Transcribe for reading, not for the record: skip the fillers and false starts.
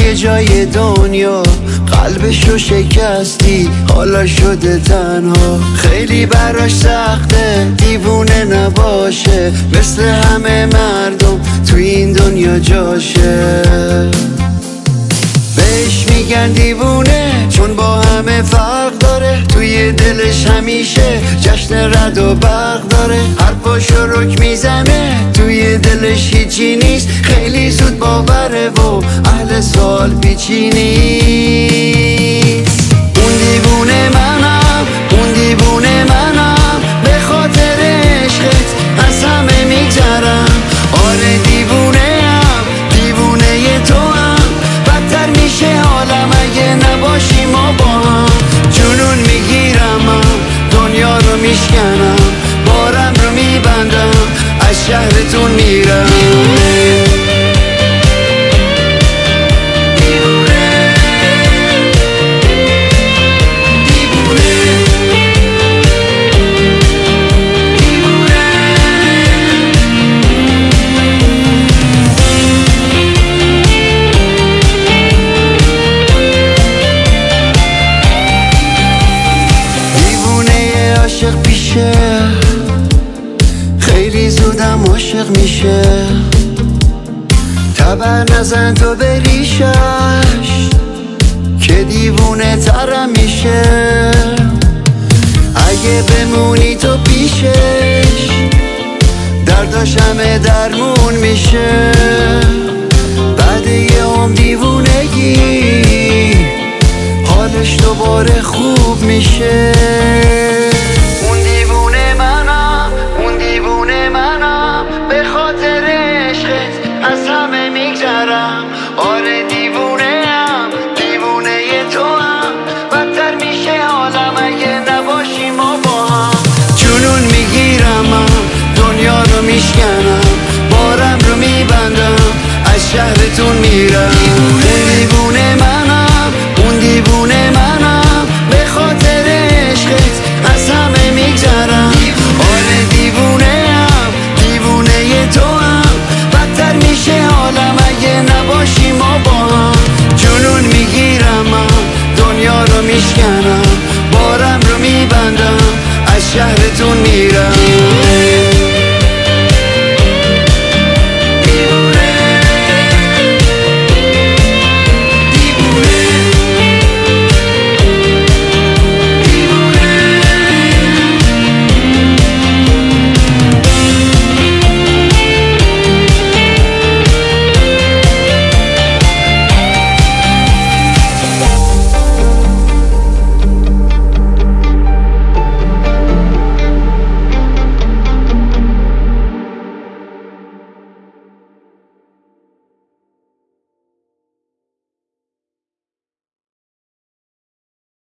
یه جای دنیا قلبشو شکستی، حالا شده تنها. خیلی براش سخته دیوونه نباشه، مثل همه مردم تو این دنیا جاشه. بهش میگن دیوونه چون با همه فرق داره، توی دلش همیشه جشن رد و برق داره. حرفاشو رک میزنه توی دلش هیچی نیست، خیلی زود باوره و اهل سوال پیچی نیست. اون دیوونه منم، اون دیوونه منم، به خاطر عشقت از همه میگذرم. آره دیوونه هم، دیوونه تو هم، بدتر میشه حالم اگه نباشی ما با هم. جنون میگیرم من، دنیا رو میشکنم، بارم رو میبندم، از شهرتون میرم. عاشق پیشه خیلی زودم عاشق میشه، تبر نزن تو به ریشش که دیوونه ترم میشه. اگه بمونی تو پیشش درداش همه درمون میشه. بعد یه عمر دیوونگی حالش دوباره خوب میشه.